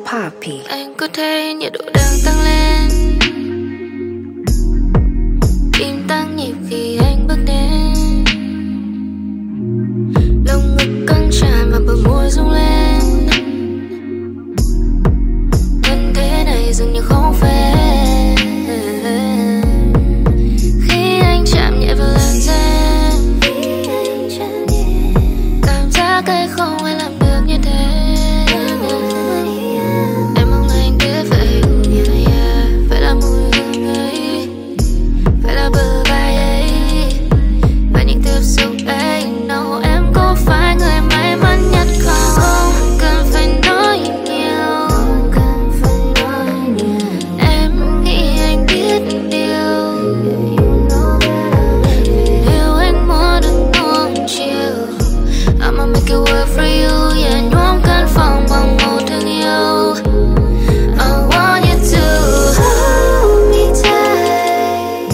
Poppy. Anh có thấy nhiệt độ đang tăng lên, tim tăng nhịp khi anh bước đến, lồng ngực căng tràn và bờ môi rung lên. Thân thế này dường như khó